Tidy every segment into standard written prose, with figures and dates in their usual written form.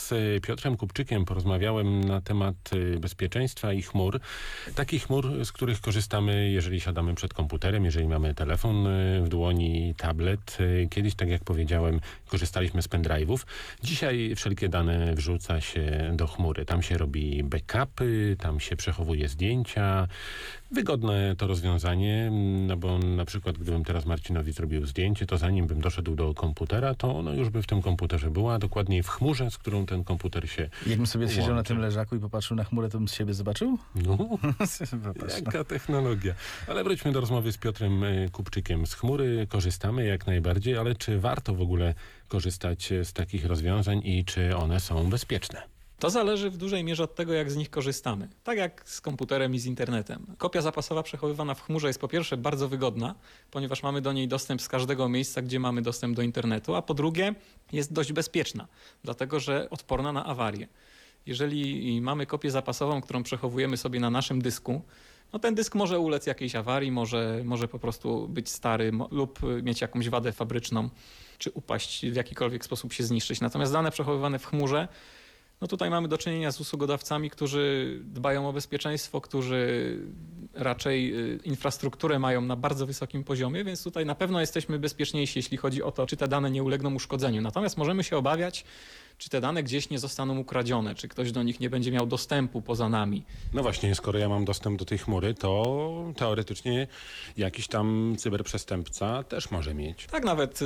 z Piotrem Kupczykiem porozmawiałem na temat bezpieczeństwa i chmur. Takich chmur, z których korzystamy, jeżeli siadamy przed komputerem, jeżeli mamy telefon w dłoni, tablet. Kiedyś, tak jak powiedziałem, korzystaliśmy z pendrive'ów. Dzisiaj wszelkie dane wrzuca się do chmury. Tam się robi backupy, tam się przechowuje zdjęcia. Wygodne to rozwiązanie, no bo na przykład gdybym teraz Marcinowi zrobił zdjęcie, to zanim bym doszedł do komputera, to ono już by w tym komputerze była, dokładniej w chmurze, z którą ten komputer się Jakbym sobie siedział na łączy. tym leżaku i popatrzył na chmurę, to bym z siebie zobaczył? No, Popatrz, jaka technologia. Ale wróćmy do rozmowy z Piotrem Kupczykiem. Z chmury korzystamy jak najbardziej, ale czy warto w ogóle korzystać z takich rozwiązań i czy one są bezpieczne? To zależy w dużej mierze od tego, jak z nich korzystamy. Tak jak z komputerem i z internetem. Kopia zapasowa przechowywana w chmurze jest po pierwsze bardzo wygodna, ponieważ mamy do niej dostęp z każdego miejsca, gdzie mamy dostęp do internetu, a po drugie jest dość bezpieczna, dlatego że odporna na awarie. Jeżeli mamy kopię zapasową, którą przechowujemy sobie na naszym dysku, no ten dysk może ulec jakiejś awarii, może po prostu być stary lub mieć jakąś wadę fabryczną, czy upaść, w jakikolwiek sposób się zniszczyć. Natomiast dane przechowywane w chmurze, no tutaj mamy do czynienia z usługodawcami, którzy dbają o bezpieczeństwo, którzy raczej infrastrukturę mają na bardzo wysokim poziomie, więc tutaj na pewno jesteśmy bezpieczniejsi, jeśli chodzi o to, czy te dane nie ulegną uszkodzeniu. Natomiast możemy się obawiać, czy te dane gdzieś nie zostaną ukradzione, czy ktoś do nich nie będzie miał dostępu poza nami. No właśnie, skoro ja mam dostęp do tej chmury, to teoretycznie jakiś tam cyberprzestępca też może mieć. Tak, nawet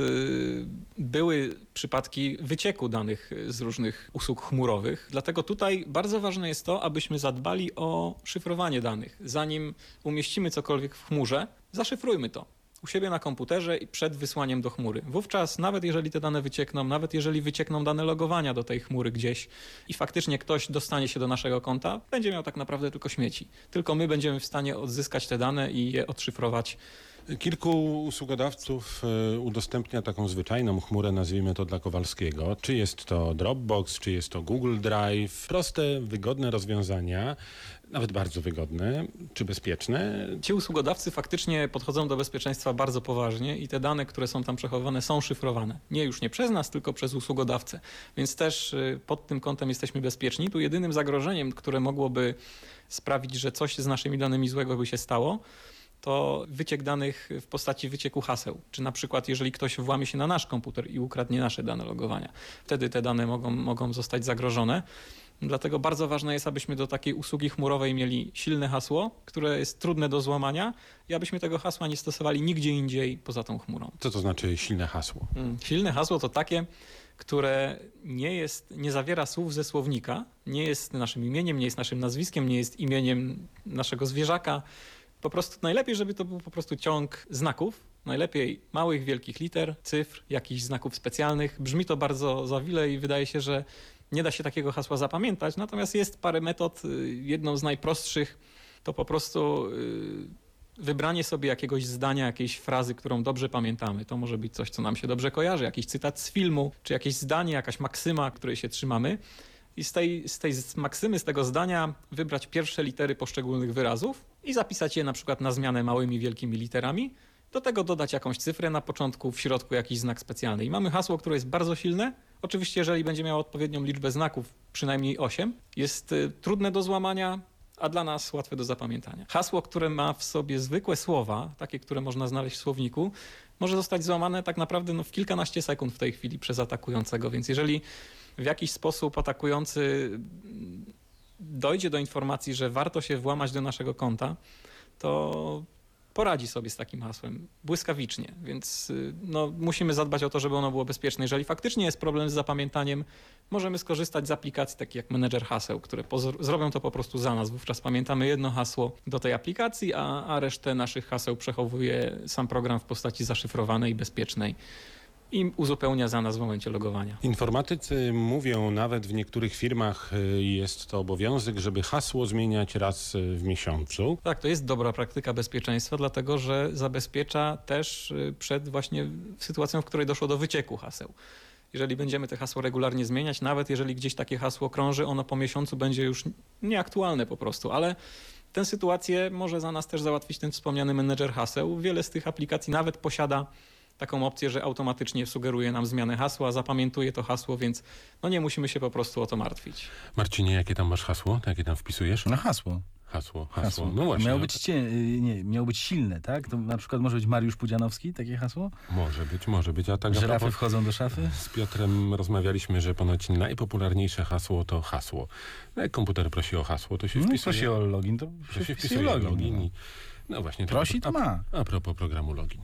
były przypadki wycieku danych z różnych usług chmurowych. Dlatego tutaj bardzo ważne jest to, abyśmy zadbali o szyfrowanie danych. Zanim umieścimy cokolwiek w chmurze, zaszyfrujmy to u siebie na komputerze i przed wysłaniem do chmury. Wówczas nawet jeżeli te dane wyciekną, nawet jeżeli wyciekną dane logowania do tej chmury gdzieś i faktycznie ktoś dostanie się do naszego konta, będzie miał tak naprawdę tylko śmieci. Tylko my będziemy w stanie odzyskać te dane i je odszyfrować. Kilku usługodawców udostępnia taką zwyczajną chmurę, nazwijmy to dla Kowalskiego. Czy jest to Dropbox, czy jest to Google Drive. Proste, wygodne rozwiązania, nawet bardzo wygodne, czy bezpieczne. Ci usługodawcy faktycznie podchodzą do bezpieczeństwa bardzo poważnie i te dane, które są tam przechowywane, są szyfrowane. Już nie przez nas, tylko przez usługodawcę. Więc też pod tym kątem jesteśmy bezpieczni. Tu jedynym zagrożeniem, które mogłoby sprawić, że coś z naszymi danymi złego by się stało, to wyciek danych w postaci wycieku haseł. Czy na przykład jeżeli ktoś włamie się na nasz komputer i ukradnie nasze dane logowania. Wtedy te dane mogą zostać zagrożone. Dlatego bardzo ważne jest, abyśmy do takiej usługi chmurowej mieli silne hasło, które jest trudne do złamania i abyśmy tego hasła nie stosowali nigdzie indziej poza tą chmurą. Co to znaczy silne hasło? Silne hasło to takie, które nie zawiera słów ze słownika, nie jest naszym imieniem, nie jest naszym nazwiskiem, nie jest imieniem naszego zwierzaka. Po prostu najlepiej, żeby to był po prostu ciąg znaków, najlepiej małych, wielkich liter, cyfr, jakichś znaków specjalnych. Brzmi to bardzo zawile i wydaje się, że nie da się takiego hasła zapamiętać, natomiast jest parę metod. Jedną z najprostszych to po prostu wybranie sobie jakiegoś zdania, jakiejś frazy, którą dobrze pamiętamy. To może być coś, co nam się dobrze kojarzy, jakiś cytat z filmu, czy jakieś zdanie, jakaś maksyma, której się trzymamy. I z tej maksymy, z tego zdania wybrać pierwsze litery poszczególnych wyrazów i zapisać je na przykład na zmianę małymi, wielkimi literami. Do tego dodać jakąś cyfrę na początku, w środku jakiś znak specjalny. I mamy hasło, które jest bardzo silne. Oczywiście, jeżeli będzie miało odpowiednią liczbę znaków, przynajmniej 8, jest trudne do złamania, a dla nas łatwe do zapamiętania. Hasło, które ma w sobie zwykłe słowa, takie, które można znaleźć w słowniku, może zostać złamane tak naprawdę w kilkanaście sekund w tej chwili przez atakującego. Więc jeżeli w jakiś sposób atakujący dojdzie do informacji, że warto się włamać do naszego konta, to poradzi sobie z takim hasłem błyskawicznie, więc musimy zadbać o to, żeby ono było bezpieczne. Jeżeli faktycznie jest problem z zapamiętaniem, możemy skorzystać z aplikacji takich jak menedżer haseł, które zrobią to po prostu za nas. Wówczas pamiętamy jedno hasło do tej aplikacji, a resztę naszych haseł przechowuje sam program w postaci zaszyfrowanej i bezpiecznej i uzupełnia za nas w momencie logowania. Informatycy mówią, nawet w niektórych firmach jest to obowiązek, żeby hasło zmieniać raz w miesiącu. Tak, to jest dobra praktyka bezpieczeństwa, dlatego że zabezpiecza też przed właśnie sytuacją, w której doszło do wycieku haseł. Jeżeli będziemy te hasło regularnie zmieniać, nawet jeżeli gdzieś takie hasło krąży, ono po miesiącu będzie już nieaktualne po prostu, ale tę sytuację może za nas też załatwić ten wspomniany menedżer haseł. Wiele z tych aplikacji nawet posiada taką opcję, że automatycznie sugeruje nam zmianę hasła, zapamiętuje to hasło, więc no nie musimy się po prostu o to martwić. Marcinie, jakie tam masz hasło? Jakie tam wpisujesz? No hasło. Hasło. No właśnie. Miało być, miało być silne, tak? To na przykład może być Mariusz Pudzianowski, takie hasło? Może być. A tak a Żyrafy propos, wchodzą do szafy? z Piotrem rozmawialiśmy, że ponoć najpopularniejsze hasło to hasło. No jak komputer prosi o hasło, to się No, wpisuje. prosi o login, to To się wpisuje wpisuje login. No właśnie. Prosi, to ma. A propos programu login.